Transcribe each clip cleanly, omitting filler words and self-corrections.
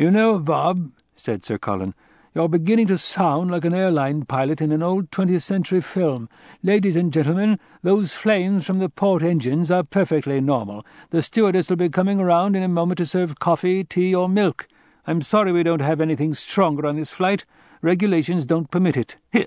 "You know, Bob," said Sir Colin, "you're beginning to sound like an airline pilot in an old 20th century film. Ladies and gentlemen, those flames from the port engines are perfectly normal. The stewardess will be coming around in a moment to serve coffee, tea, or milk. I'm sorry we don't have anything stronger on this flight. Regulations don't permit it. Here."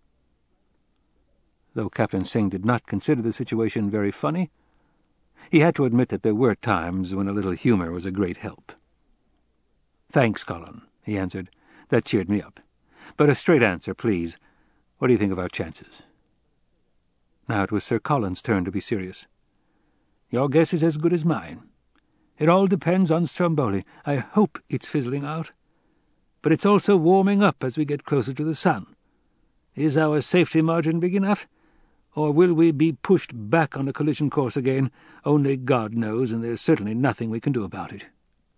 Though Captain Singh did not consider the situation very funny, he had to admit that there were times when a little humour was a great help. "Thanks, Colin," he answered. "That cheered me up. But a straight answer, please. What do you think of our chances?" Now it was Sir Colin's turn to be serious. "Your guess is as good as mine. It all depends on Stromboli. I hope it's fizzling out. But it's also warming up as we get closer to the sun. Is our safety margin big enough? Or will we be pushed back on a collision course again? Only God knows, and there's certainly nothing we can do about it.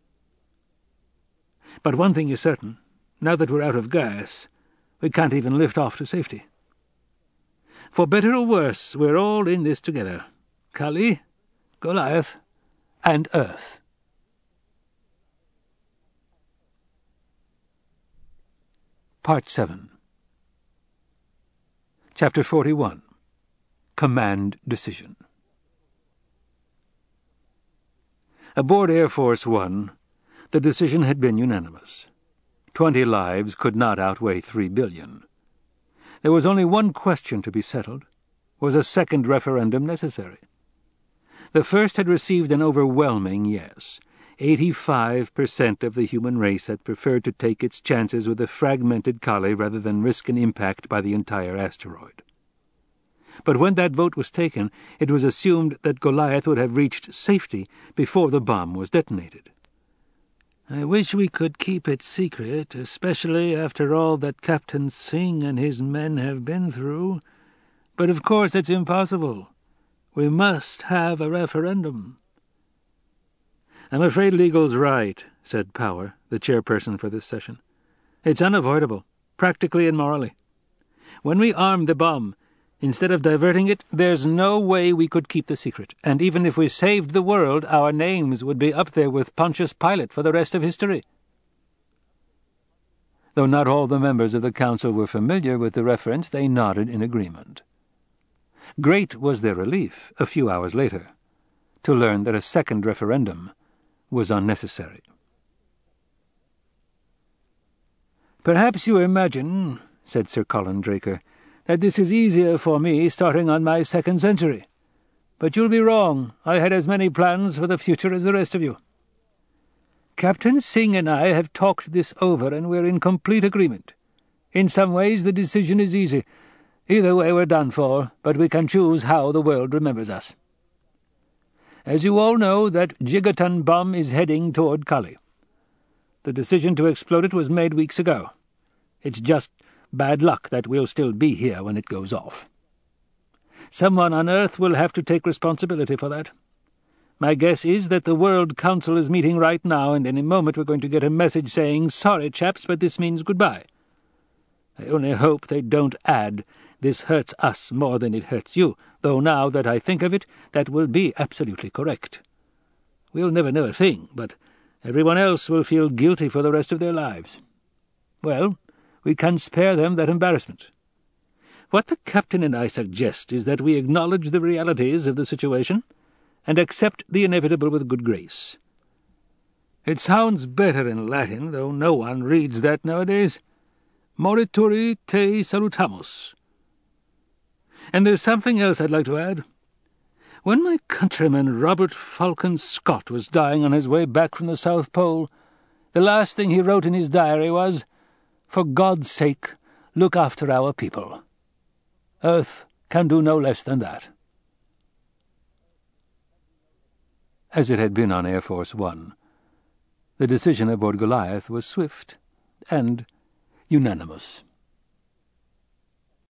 But one thing is certain. Now that we're out of gas, we can't even lift off to safety. For better or worse, we're all in this together. Kali, Goliath, and Earth." Part 7. Chapter 41. Command Decision. Aboard Air Force One, the decision had been unanimous. 20 lives could not outweigh 3 billion. There was only one question to be settled. Was a second referendum necessary? The first had received an overwhelming yes. 85% of the human race had preferred to take its chances with a fragmented Kali rather than risk an impact by the entire asteroid. But when that vote was taken, it was assumed that Goliath would have reached safety before the bomb was detonated. "I wish we could keep it secret, especially after all that Captain Singh and his men have been through. But of course it's impossible. We must have a referendum." "I'm afraid legal's right," said Power, the chairperson for this session. "It's unavoidable, practically and morally. When we armed the bomb, instead of diverting it, there's no way we could keep the secret, and even if we saved the world, our names would be up there with Pontius Pilate for the rest of history." Though not all the members of the council were familiar with the reference, they nodded in agreement. Great was their relief, a few hours later, to learn that a second referendum was unnecessary. "Perhaps you imagine," said Sir Colin Draker, "that this is easier for me starting on my second century. But you'll be wrong. I had as many plans for the future as the rest of you. Captain Singh and I have talked this over, and we're in complete agreement. In some ways the decision is easy. Either way we're done for, but we can choose how the world remembers us. As you all know, that gigaton bomb is heading toward Kali. The decision to explode it was made weeks ago. It's just bad luck that we'll still be here when it goes off. Someone on Earth will have to take responsibility for that. My guess is that the World Council is meeting right now, and any moment we're going to get a message saying, 'Sorry, chaps, but this means goodbye.' I only hope they don't add, 'This hurts us more than it hurts you,' though now that I think of it, that will be absolutely correct. We'll never know a thing, but everyone else will feel guilty for the rest of their lives. Well, we can spare them that embarrassment. What the captain and I suggest is that we acknowledge the realities of the situation and accept the inevitable with good grace. It sounds better in Latin, though no one reads that nowadays. Morituri te salutamus. And there's something else I'd like to add. When my countryman Robert Falcon Scott was dying on his way back from the South Pole, the last thing he wrote in his diary was, 'For God's sake, look after our people.' Earth can do no less than that." As it had been on Air Force One, the decision aboard Goliath was swift and unanimous.